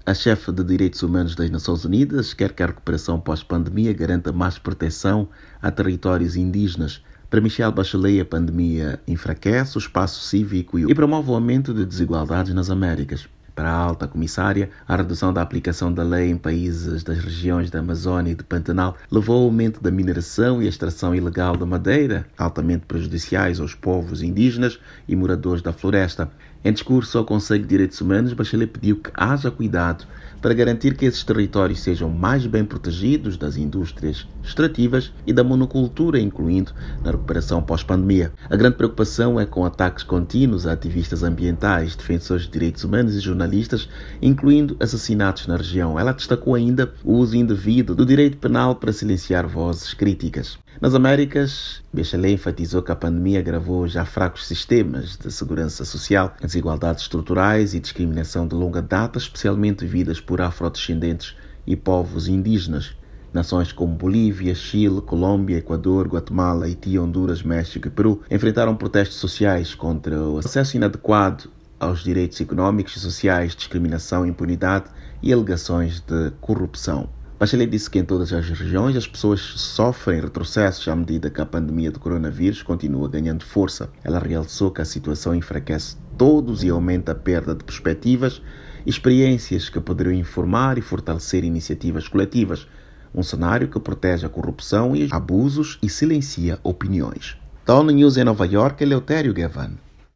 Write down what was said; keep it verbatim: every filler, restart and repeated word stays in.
A chefe de Direitos Humanos das Nações Unidas quer que a recuperação pós-pandemia garanta mais proteção a territórios indígenas. Para Michelle Bachelet, a pandemia enfraquece o espaço cívico e promove o aumento de desigualdades nas Américas. Para a alta comissária, a redução da aplicação da lei em países das regiões da Amazônia e do Pantanal levou ao aumento da mineração e extração ilegal da madeira, altamente prejudiciais aos povos indígenas e moradores da floresta. Em discurso ao Conselho de Direitos Humanos, Bachelet pediu que haja cuidado para garantir que esses territórios sejam mais bem protegidos das indústrias extrativas e da monocultura, incluindo na recuperação pós-pandemia. A grande preocupação é com ataques contínuos a ativistas ambientais, defensores de direitos humanos e jornalistas, incluindo assassinatos na região. Ela destacou ainda o uso indevido do direito penal para silenciar vozes críticas. Nas Américas, Bachelet enfatizou que a pandemia agravou já fracos sistemas de segurança social, desigualdades estruturais e discriminação de longa data, especialmente vividas por afrodescendentes e povos indígenas. Nações como Bolívia, Chile, Colômbia, Equador, Guatemala, Haiti, Honduras, México e Peru enfrentaram protestos sociais contra o acesso inadequado aos direitos econômicos e sociais, discriminação, impunidade e alegações de corrupção. Bachelet disse que em todas as regiões as pessoas sofrem retrocessos à medida que a pandemia do coronavírus continua ganhando força. Ela realçou que a situação enfraquece todos e aumenta a perda de perspectivas e experiências que poderiam informar e fortalecer iniciativas coletivas. Um cenário que protege a corrupção e abusos e silencia opiniões. Da ONU News em Nova York, Eleutério Gavan.